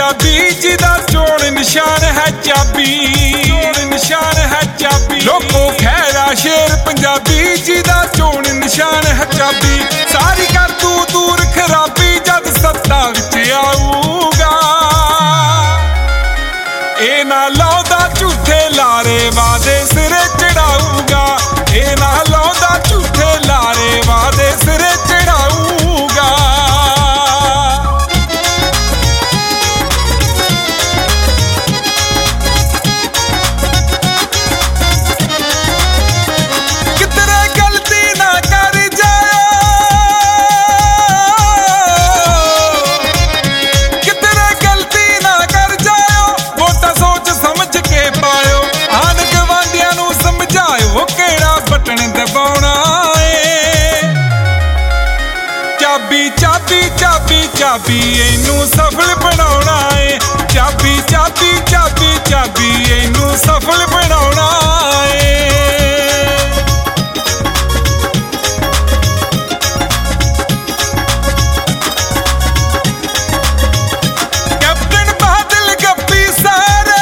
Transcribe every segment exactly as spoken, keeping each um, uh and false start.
पंजाबी जिदा चोण निशान है चाबी, चोण निशान है चाबी। लोको खैरा शेर पंजाबी जिदा चोण निशान है चाबी। सारी कर तू दूर खराबी जद सत्ता विच आऊगा। ए ना लौदा झूठे लारे वादे सिरे चढ़ाऊगा। ए ना लौदा झूठे लारे वादे सिरे चढ़ाऊगा। कितने गलती ना कर जाओ, कितने गलती ना कर जाओ। वोटा सोच समझ के पायो। आन गवांडियां नू समझायो केड़ा बटन दबाउणा ए। चाबी चाबी चाबी चाबी इनू सफल बनाउणा ए। चाबी चाबी चाबी चाबी इनू सफल बनाउणा ए। कैप्टन बादल गप्पी सारे,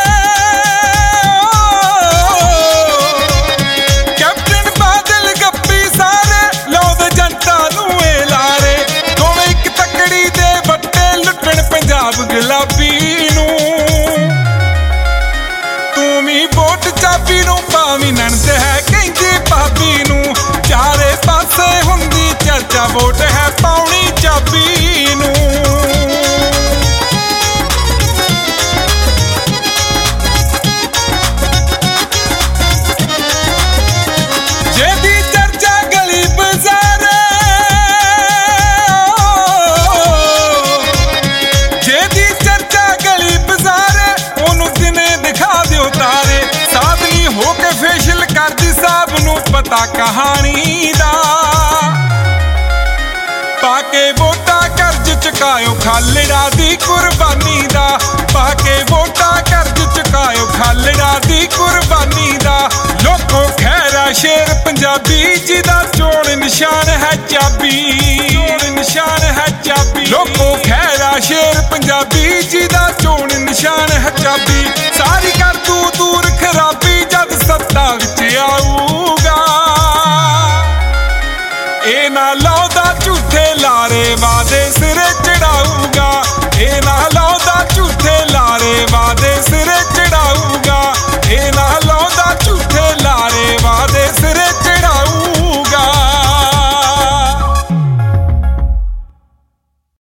कैप्टन बादल गप्पी सारे। लौद जनता नू ए लारे। दोवें इक तकड़ी दे बट्टे लुट्टण पंजाब गुलाबी नू। तू भी वोट चाबी नू पावी नणद है कहंदी भाबी नू। चारे पासे हुंदी चर्चा वोट है पाउणी चाबी नू। जेदी चर्चा गली बाजारे, जेदी चर्चा गली बाजारे। ओनू दिने दिखा दियो तारे। साधनी होके फेशियल करदी साहब नू पता कहानी दा। पाके वोटा कर्ज चुकायो खालड़ा दी कुर्बानी दा। पाके वोटा कर्ज चुकायो खालड़ा दी कुर्बानी दा। लोको खैरा शेर पंजाबी जिदा चोण निशान है चाबी, चोण निशान है चाबी। लोको खैरा शेर पंजाबी जिदा चोण निशान है चाबी। सारी कर तू तू